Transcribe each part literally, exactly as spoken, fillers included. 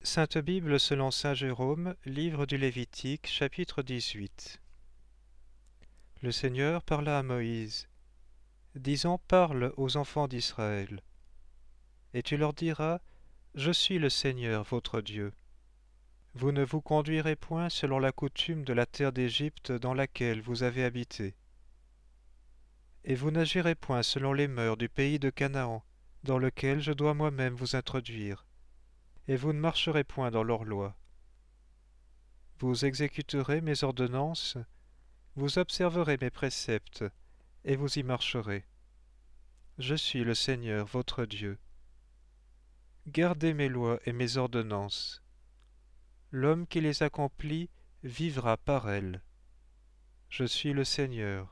Sainte Bible selon saint Jérôme, livre du Lévitique, chapitre dix-huit. Le Seigneur parla à Moïse, disant: Parle aux enfants d'Israël, et tu leur diras: Je suis le Seigneur votre Dieu. Vous ne vous conduirez point selon la coutume de la terre d'Égypte dans laquelle vous avez habité, et vous n'agirez point selon les mœurs du pays de Canaan, dans lequel je dois moi-même vous introduire, et vous ne marcherez point dans leurs lois. Vous exécuterez mes ordonnances, vous observerez mes préceptes, et vous y marcherez. Je suis le Seigneur votre Dieu. Gardez mes lois et mes ordonnances. L'homme qui les accomplit vivra par elles. Je suis le Seigneur.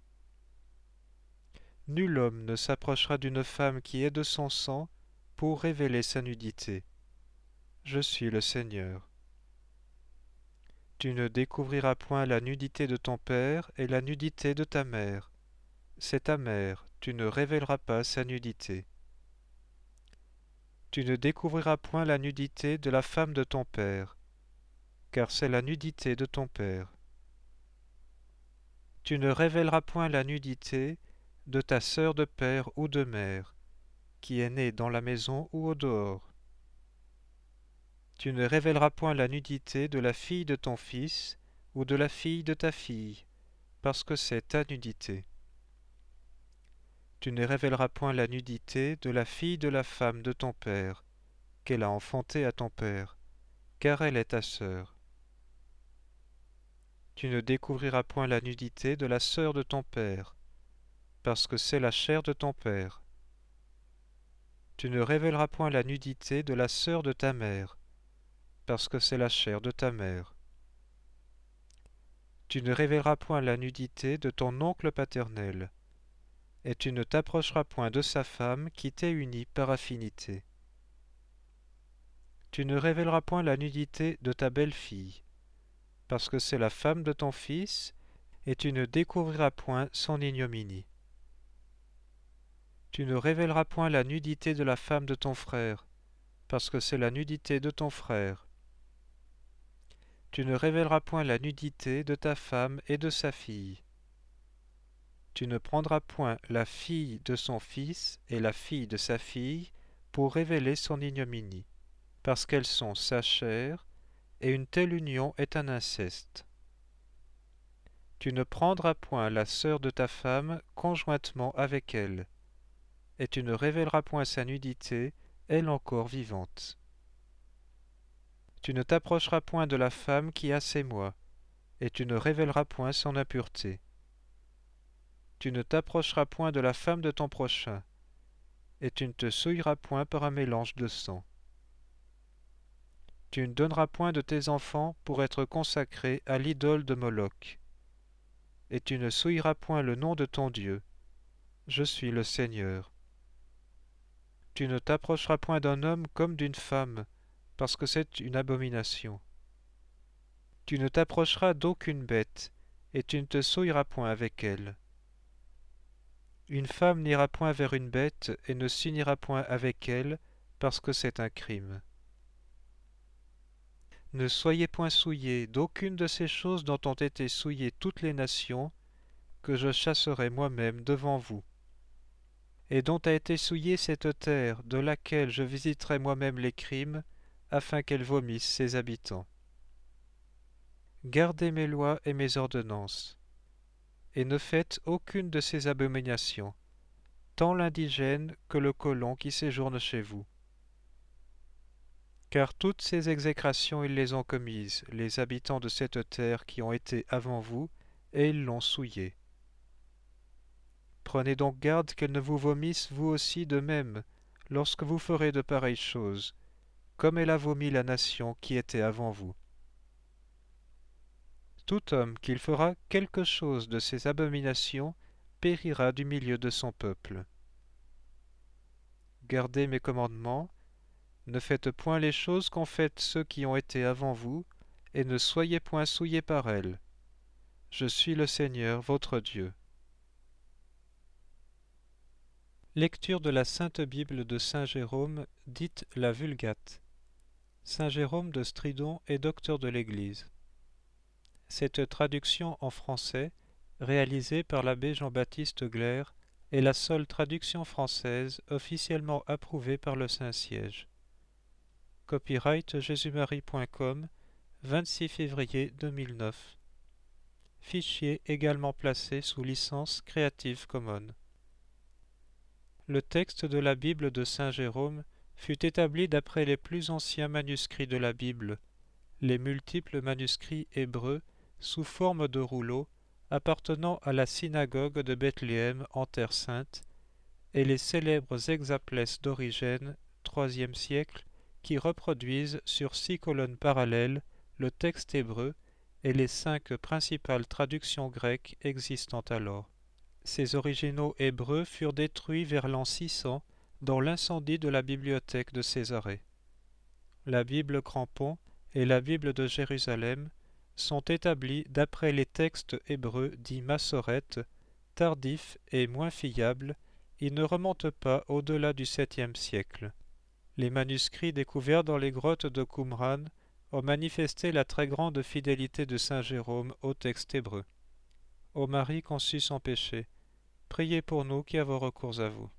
Nul homme ne s'approchera d'une femme qui est de son sang pour révéler sa nudité. Je suis le Seigneur. Tu ne découvriras point la nudité de ton père et la nudité de ta mère. C'est ta mère, tu ne révéleras pas sa nudité. Tu ne découvriras point la nudité de la femme de ton père, car c'est la nudité de ton père. Tu ne révéleras point la nudité de ta sœur de père ou de mère, qui est née dans la maison ou au dehors. Tu ne révéleras point la nudité de la fille de ton fils ou de la fille de ta fille, parce que c'est ta nudité. Tu ne révéleras point la nudité de la fille de la femme de ton père, qu'elle a enfantée à ton père, car elle est ta sœur. Tu ne découvriras point la nudité de la sœur de ton père, parce que c'est la chair de ton père. Tu ne révéleras point la nudité de la sœur de ta mère, parce que c'est la chair de ta mère. Tu ne révéleras point la nudité de ton oncle paternel, et tu ne t'approcheras point de sa femme qui t'est unie par affinité. Tu ne révéleras point la nudité de ta belle-fille, parce que c'est la femme de ton fils, et tu ne découvriras point son ignominie. Tu ne révéleras point la nudité de la femme de ton frère, parce que c'est la nudité de ton frère. Tu ne révéleras point la nudité de ta femme et de sa fille. Tu ne prendras point la fille de son fils et la fille de sa fille pour révéler son ignominie, parce qu'elles sont sa chair, et une telle union est un inceste. Tu ne prendras point la sœur de ta femme conjointement avec elle, et tu ne révéleras point sa nudité, elle encore vivante. Tu ne t'approcheras point de la femme qui a ses mois, et tu ne révéleras point son impureté. Tu ne t'approcheras point de la femme de ton prochain, et tu ne te souilleras point par un mélange de sang. Tu ne donneras point de tes enfants pour être consacrés à l'idole de Moloch, et tu ne souilleras point le nom de ton Dieu. Je suis le Seigneur. Tu ne t'approcheras point d'un homme comme d'une femme, parce que c'est une abomination. Tu ne t'approcheras d'aucune bête, et tu ne te souilleras point avec elle. Une femme n'ira point vers une bête, et ne s'unira point avec elle, parce que c'est un crime. Ne soyez point souillés d'aucune de ces choses dont ont été souillées toutes les nations, que je chasserai moi-même devant vous, et dont a été souillée cette terre, de laquelle je visiterai moi-même les crimes, afin qu'elle vomisse ses habitants. Gardez mes lois et mes ordonnances, et ne faites aucune de ces abominations, tant l'indigène que le colon qui séjourne chez vous. Car toutes ces exécrations ils les ont commises, les habitants de cette terre qui ont été avant vous, et ils l'ont souillée. Prenez donc garde qu'elles ne vous vomissent vous aussi de même, lorsque vous ferez de pareilles choses, comme elle a vomi la nation qui était avant vous. Tout homme qu'il fera quelque chose de ces abominations périra du milieu de son peuple. Gardez mes commandements, ne faites point les choses qu'ont faites ceux qui ont été avant vous, et ne soyez point souillés par elles. Je suis le Seigneur votre Dieu. Lecture de la Sainte Bible de saint Jérôme, dite la Vulgate. Saint Jérôme de Stridon est docteur de l'Église. Cette traduction en français, réalisée par l'abbé Jean-Baptiste Glaire, est la seule traduction française officiellement approuvée par le Saint-Siège. Copyright jésus-marie point com, vingt-six février deux mille neuf. Fichier également placé sous licence Creative Commons. Le texte de la Bible de Saint Jérôme fut établi d'après les plus anciens manuscrits de la Bible, les multiples manuscrits hébreux sous forme de rouleaux appartenant à la synagogue de Bethléem en Terre Sainte, et les célèbres hexaplès d'Origène, troisième siècle, qui reproduisent sur six colonnes parallèles le texte hébreu et les cinq principales traductions grecques existant alors. Ces originaux hébreux furent détruits vers l'an six cents dans l'incendie de la bibliothèque de Césarée. La Bible Crampon et la Bible de Jérusalem sont établis d'après les textes hébreux dits massorètes, tardifs et moins fiables. Ils ne remontent pas au-delà du septième siècle. Les manuscrits découverts dans les grottes de Qumran ont manifesté la très grande fidélité de saint Jérôme au texte hébreu. Ô Marie conçue sans péché, priez pour nous qui avons recours à vous.